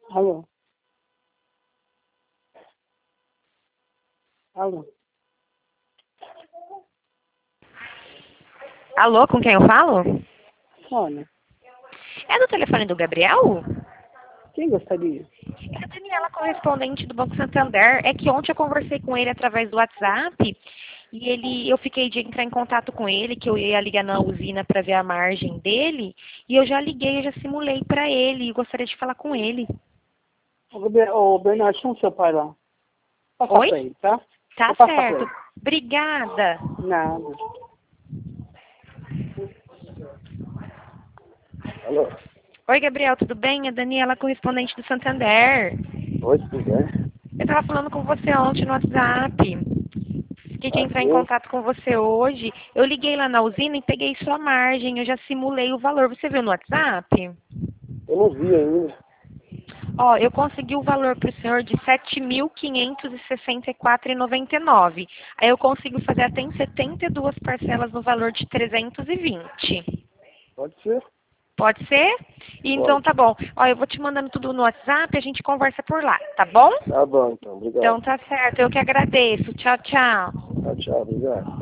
Alô? Alô? Alô, com quem eu falo? Sônia, É do telefone do Gabriel? quem gostaria? É a Daniela, correspondente do Banco Santander. É que ontem eu conversei com ele através do WhatsApp e eu fiquei de entrar em contato com ele, que eu ia ligar na usina para ver a margem dele, e eu já liguei, eu já simulei para ele e gostaria de falar com ele. Ô, Bernardo, chama o seu pai lá. Passa Oi? pra ele, tá? Tá Vou passar pra certo. ele. Obrigada. Nada. Alô? Oi, Gabriel, tudo bem? É a Daniela, correspondente do Santander. Oi, tudo bem? Eu estava falando com você ontem no WhatsApp. Fiquei de entrar em Aqui, contato com você hoje. Eu liguei lá na usina e peguei sua margem. Eu já simulei o valor. Você viu no WhatsApp? eu não vi ainda. Ó, eu consegui o valor para o senhor de R$ 7.564,99. Aí eu consigo fazer até em 72 parcelas no valor de 320. Pode ser? Pode ser? Então Pode. tá bom. Ó, eu vou te mandando tudo no WhatsApp, a gente conversa por lá, tá bom? Tá bom, então. Obrigado. Então tá certo. Eu que agradeço. Tchau, tchau. Tchau, tchau. Obrigado.